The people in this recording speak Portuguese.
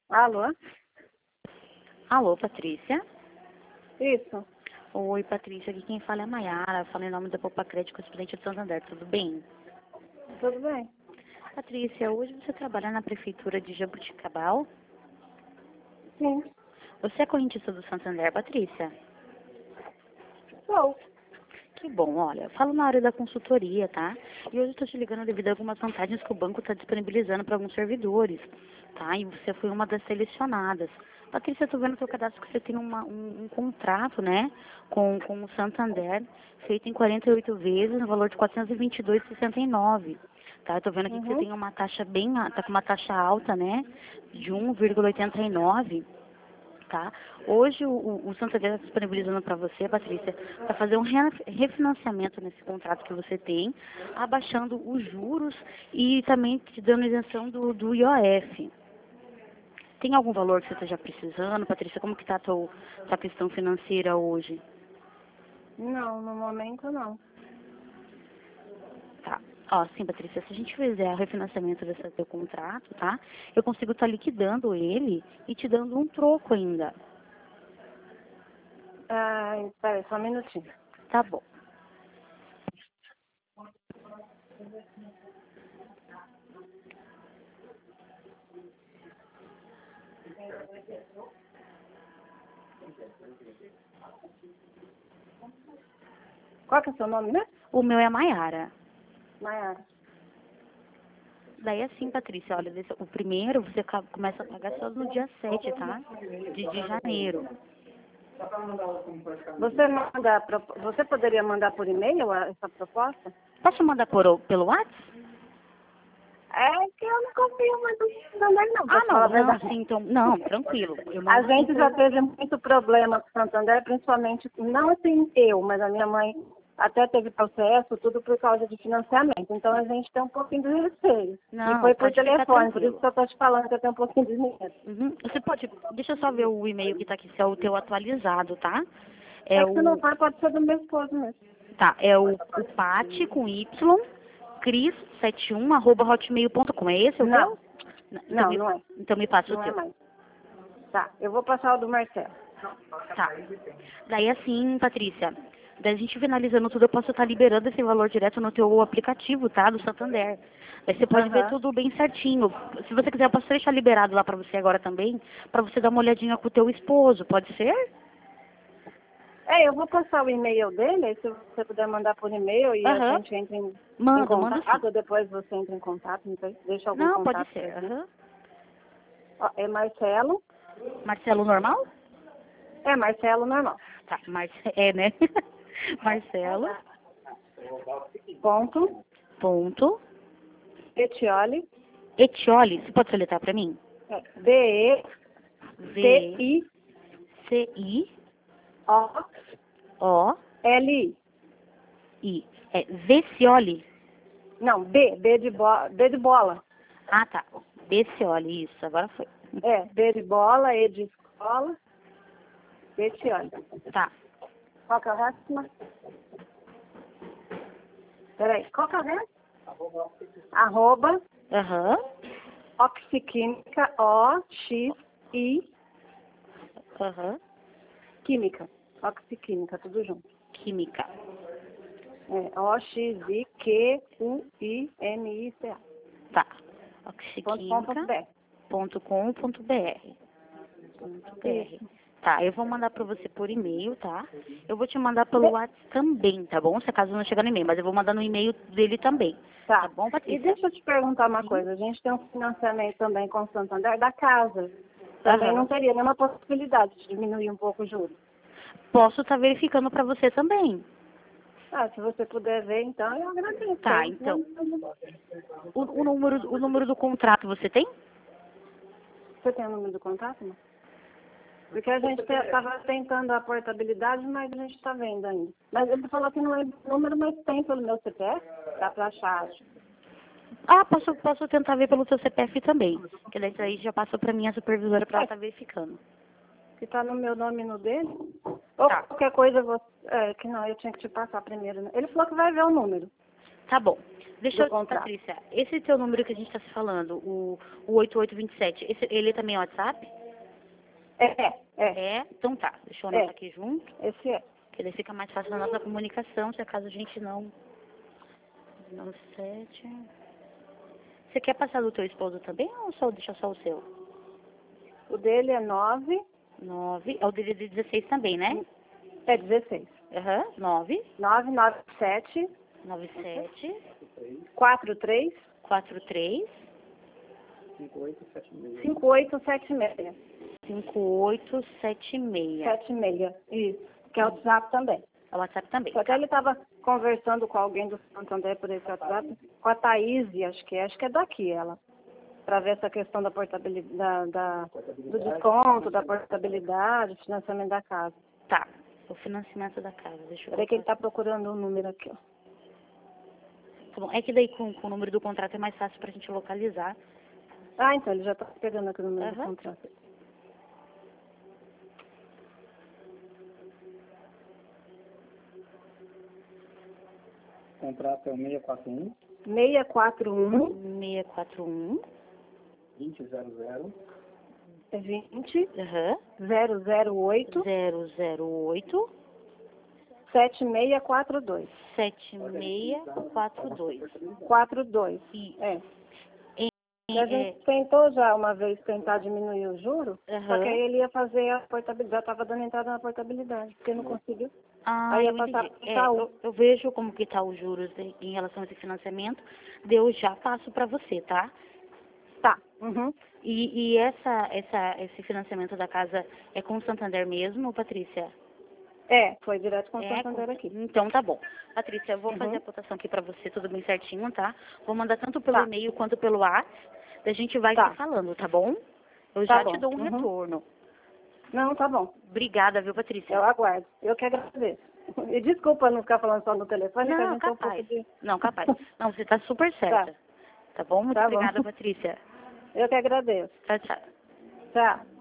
Alô? Alô, Patrícia? Isso. Oi, Patrícia, aqui quem fala é a Maiara, falo em nome da Poupa Crédito, presidente de Santander, tudo bem? Tudo bem? Patrícia, hoje você trabalha na prefeitura de Jaboticabal? Sim. Você é correntista do Santander, Patrícia? Sou. Que bom, olha, eu falo na área da consultoria, tá? E hoje eu estou te ligando devido a algumas vantagens que o banco está disponibilizando para alguns servidores, tá? E você foi uma das selecionadas. Patrícia, eu tô vendo no seu cadastro que você tem um contrato, né, com o Santander, feito em 48 vezes, no valor de R$ 422,69. Tá? Eu tô vendo aqui que você Uhum. tem uma taxa tá com uma taxa alta, né, de 1,89. Tá? Hoje o Santander está disponibilizando para você, Patrícia, para fazer um refinanciamento nesse contrato que você tem, abaixando os juros e também te dando isenção do IOF. Tem algum valor que você esteja precisando, Patrícia? Como que está a tua questão financeira hoje? Não, no momento não. Tá. Ó, sim, Patrícia, se a gente fizer o refinanciamento desse teu contrato, tá? Eu consigo estar liquidando ele e te dando um troco ainda. Espera aí, só um minutinho. Tá bom. Qual que é o seu nome, né? O meu é Maiara. Maiara. Daí assim, Patrícia, olha, o primeiro você começa a pagar só no dia 7, tá? De janeiro. Você poderia mandar por e-mail essa proposta? Posso mandar pelo WhatsApp? É que eu não confio muito no Santander, não, pra Ah, te falar não, a não, verdade. sim, então, não, tranquilo. Eu A mando sim gente já teve muito problema com o Santander, principalmente, não assim eu, mas a minha mãe até teve processo, tudo por causa de financiamento. Então a gente tem um pouquinho de receio. E Não, foi por pode ficar telefone, por isso tranquilo. que eu tô te falando que eu tenho um pouquinho de medo. Uhum. Você pode, deixa eu só ver o e-mail que tá aqui, se é o teu atualizado, tá? É É que se não o, for, pode ser do meu esposo mesmo. tá, é o Pati com Y, cris71@hotmail.com. É esse o Não, teu? Então não, me, não é. então me passa o Não é teu. mais. Tá, eu vou passar o do Marcelo. Tá. Daí assim, Patrícia, daí a gente finalizando tudo, eu posso estar liberando esse valor direto no teu aplicativo, tá? Do Santander. Aí você pode ver Aham. tudo bem certinho. Se você quiser, eu posso deixar liberado lá pra você agora também, pra você dar uma olhadinha com o teu esposo, pode ser? Eu vou passar o e-mail dele, aí se você puder mandar por e-mail e a Aham. gente entra em Mando sim. contato, ou depois você entra em contato, não sei, deixa algum Não, pode contato pra ser. gente. Aham. Ó, é Marcelo, Marcelo normal? Marcelo normal. Tá, é, né? Marcelo, Ponto, ponto, Etioli, Etioli, você pode soletrar pra mim? V, D-E-T-I-O-L-I. C, I, O, I. É Vecioli. Não, B de bola. Ah, tá. Vecioli, isso, agora foi. B de bola, E de escola, Etioli. Tá. Qual que é o resto, Mar? Peraí, qual que é o resto? Arroba, Aham. Oxiquímica, O-X-I, Aham. Química. Oxiquímica, tudo junto. Química. O-X-I-Q-U-I-M-I-C-A. Tá. .com.br. Oxiquímica.com.br. Isso. Tá, eu vou mandar pra você por e-mail, tá? Eu vou te mandar pelo WhatsApp também, tá bom? Se acaso não chegar no e-mail, mas eu vou mandar no e-mail dele também. Tá Tá. bom, E Patrícia? deixa eu te perguntar uma Sim. coisa. A gente tem um financiamento também com o Santander da casa. Também não Aham. teria nenhuma possibilidade de diminuir um pouco o juros. Posso estar verificando pra você também. Se você puder ver, então, eu agradeço. Tá, então. O número do contrato você tem? Você tem o número do contato, não? Porque a gente estava tentando a portabilidade, mas a gente está vendo ainda. Mas ele falou que não é número, mas tem pelo meu CPF. Dá para achar, acho. Ah, posso tentar ver pelo seu CPF também. Que daí isso aí já passa pra minha supervisora pra ela estar verificando. Que está no meu nome e no dele. Ou Tá. qualquer coisa, que não, eu tinha que te passar primeiro. Né? Ele falou que vai ver o número. Tá bom. Deixa do contrato. Patrícia, esse teu número que a gente está se falando, o 8827, ele também é WhatsApp? É? Então tá, deixa eu anotar aqui junto, Esse é. que daí fica mais fácil na nossa comunicação, se acaso a gente não 7. Você quer passar do teu esposo também ou só deixa só o seu? O dele é 9. 9, é o dele de 16 também, né? É 16. Aham, 9, 997 97, 43 43, 5876. 5876. 76. Isso. Que é o WhatsApp também. É o WhatsApp também. Só que ele estava conversando com alguém do Santander por esse WhatsApp, com a Thaís, acho que é daqui ela, para ver essa questão da portabilidade, do desconto, da portabilidade, financiamento da casa. Tá, o financiamento da casa, deixa eu Peraí que ele colocar. está procurando um número aqui, ó. Tá bom, é que daí com o número do contrato é mais fácil pra gente localizar. Ah, então ele já está pegando aqui o número do Aham. contrato. O contrato é o 641 641 641 2000 20 aham, 008 008 7642. 7642. 42. E, É. e, E a gente tentou já uma vez tentar diminuir o juro, só aham. que aí ele ia fazer a portabilidade, já estava dando entrada na portabilidade, porque não conseguiu. Ah, Aí ia eu passar entendi. pro Itaú. Eu vejo como que tá os juros em relação a esse financiamento, daí eu já passo pra você, tá? Tá. Uhum. E esse financiamento da casa é com o Santander mesmo, Patrícia? Foi direto com o É, Santander aqui. então tá bom. Patrícia, eu vou Uhum. fazer a cotação aqui pra você, tudo bem certinho, tá? Vou mandar tanto pelo Tá. e-mail quanto pelo WhatsApp, daí a gente vai Tá. se falando, tá bom? Eu Tá já bom. te dou um Uhum. retorno. Não, tá bom. Obrigada, viu, Patrícia? Eu aguardo. Eu que agradeço. E desculpa não ficar falando só no telefone, que a Não, gente tem um pouco capaz. de... Não, capaz. Não, você tá super certa. Tá bom? Muito Tá bom. obrigada, Patrícia. Eu que agradeço. Tchau, tchau. Tchau.